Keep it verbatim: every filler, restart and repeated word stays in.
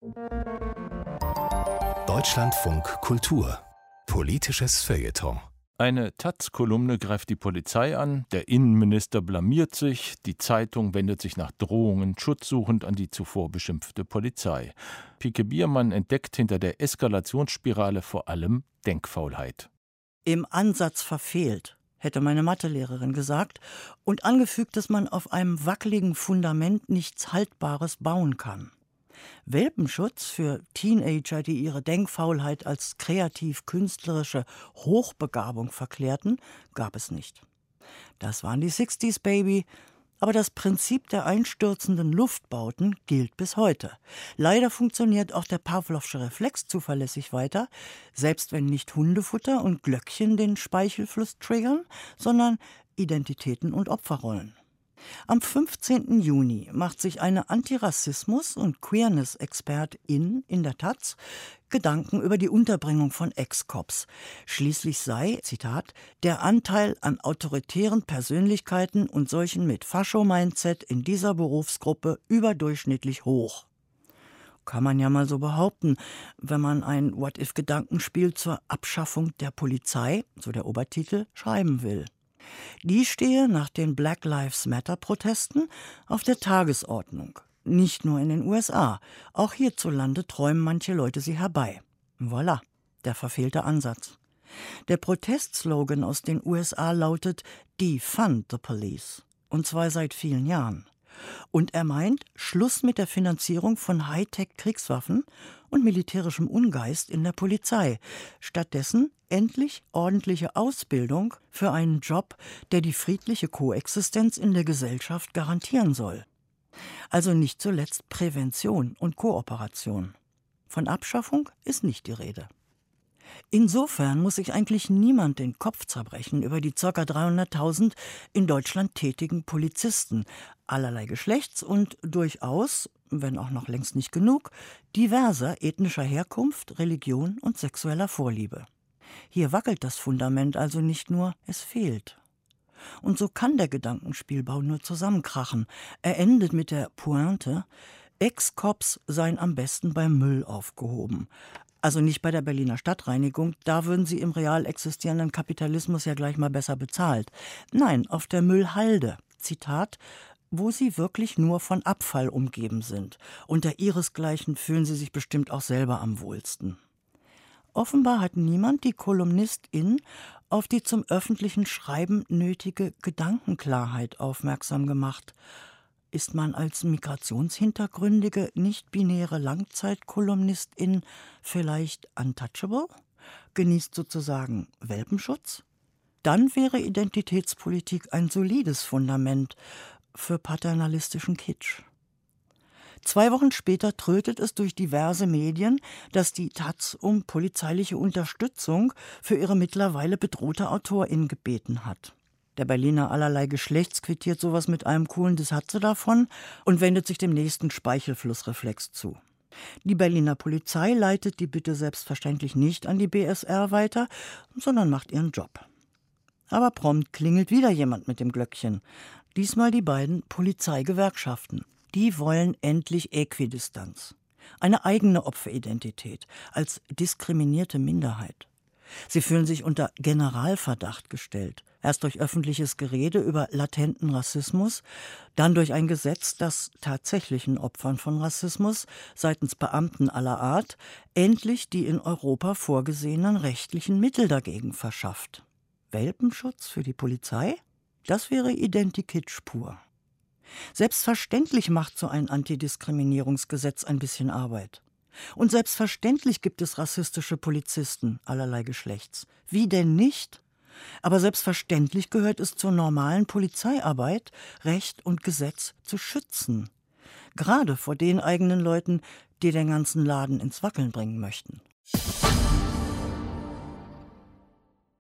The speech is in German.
Deutschlandfunk Kultur. Politisches Feuilleton. Eine Taz-Kolumne greift die Polizei an, der Innenminister blamiert sich, die Zeitung wendet sich nach Drohungen schutzsuchend an die zuvor beschimpfte Polizei. Pike Biermann entdeckt hinter der Eskalationsspirale vor allem Denkfaulheit. Im Ansatz verfehlt, hätte meine Mathelehrerin gesagt, und angefügt, dass man auf einem wackeligen Fundament nichts Haltbares bauen kann. Welpenschutz für Teenager, die ihre Denkfaulheit als kreativ-künstlerische Hochbegabung verklärten, gab es nicht. Das waren die sechziger Baby, aber das Prinzip der einstürzenden Luftbauten gilt bis heute. Leider funktioniert auch der Pawlowsche Reflex zuverlässig weiter, selbst wenn nicht Hundefutter und Glöckchen den Speichelfluss triggern, sondern Identitäten und Opferrollen. Am fünfzehnten Juni macht sich eine Antirassismus- und Queerness-Expertin in der Taz Gedanken über die Unterbringung von Ex-Cops. Schließlich sei, Zitat, der Anteil an autoritären Persönlichkeiten und solchen mit Fascho-Mindset in dieser Berufsgruppe überdurchschnittlich hoch. Kann man ja mal so behaupten, wenn man ein What-if-Gedankenspiel zur Abschaffung der Polizei, so der Obertitel, schreiben will. Die stehe nach den Black Lives Matter-Protesten auf der Tagesordnung. Nicht nur in den U S A, auch hierzulande träumen manche Leute sie herbei. Voilà, der verfehlte Ansatz. Der Protestslogan aus den U S A lautet Defund the Police, und zwar seit vielen Jahren. Und er meint Schluss mit der Finanzierung von Hightech-Kriegswaffen und militärischem Ungeist in der Polizei. Stattdessen endlich ordentliche Ausbildung für einen Job, der die friedliche Koexistenz in der Gesellschaft garantieren soll. Also nicht zuletzt Prävention und Kooperation. Von Abschaffung ist nicht die Rede. Insofern muss sich eigentlich niemand den Kopf zerbrechen über die ca. dreihunderttausend in Deutschland tätigen Polizisten, allerlei Geschlechts und durchaus, wenn auch noch längst nicht genug, diverser ethnischer Herkunft, Religion und sexueller Vorliebe. Hier wackelt das Fundament also nicht nur, es fehlt. Und so kann der Gedankenspielbau nur zusammenkrachen. Er endet mit der Pointe, Ex-Cops seien am besten beim Müll aufgehoben. Also nicht bei der Berliner Stadtreinigung, da würden sie im real existierenden Kapitalismus ja gleich mal besser bezahlt. Nein, auf der Müllhalde, Zitat, wo sie wirklich nur von Abfall umgeben sind. Unter ihresgleichen fühlen sie sich bestimmt auch selber am wohlsten. Offenbar hat niemand die KolumnistInnen auf die zum öffentlichen Schreiben nötige Gedankenklarheit aufmerksam gemacht. Ist man als migrationshintergründige, nicht-binäre Langzeitkolumnistin vielleicht untouchable? Genießt sozusagen Welpenschutz? Dann wäre Identitätspolitik ein solides Fundament für paternalistischen Kitsch. Zwei Wochen später trötet es durch diverse Medien, dass die Taz um polizeiliche Unterstützung für ihre mittlerweile bedrohte Autorin gebeten hat. Der Berliner allerlei Geschlechts quittiert sowas mit einem coolen Das hat sie davon und wendet sich dem nächsten Speichelflussreflex zu. Die Berliner Polizei leitet die Bitte selbstverständlich nicht an die B S R weiter, sondern macht ihren Job. Aber prompt klingelt wieder jemand mit dem Glöckchen. Diesmal die beiden Polizeigewerkschaften. Die wollen endlich Äquidistanz. Eine eigene Opferidentität als diskriminierte Minderheit. Sie fühlen sich unter Generalverdacht gestellt. Erst durch öffentliches Gerede über latenten Rassismus, dann durch ein Gesetz, das tatsächlichen Opfern von Rassismus seitens Beamten aller Art endlich die in Europa vorgesehenen rechtlichen Mittel dagegen verschafft. Welpenschutz für die Polizei? Das wäre Identikitsch pur. Selbstverständlich macht so ein Antidiskriminierungsgesetz ein bisschen Arbeit. Und selbstverständlich gibt es rassistische Polizisten allerlei Geschlechts. Wie denn nicht? Aber selbstverständlich gehört es zur normalen Polizeiarbeit, Recht und Gesetz zu schützen. Gerade vor den eigenen Leuten, die den ganzen Laden ins Wackeln bringen möchten.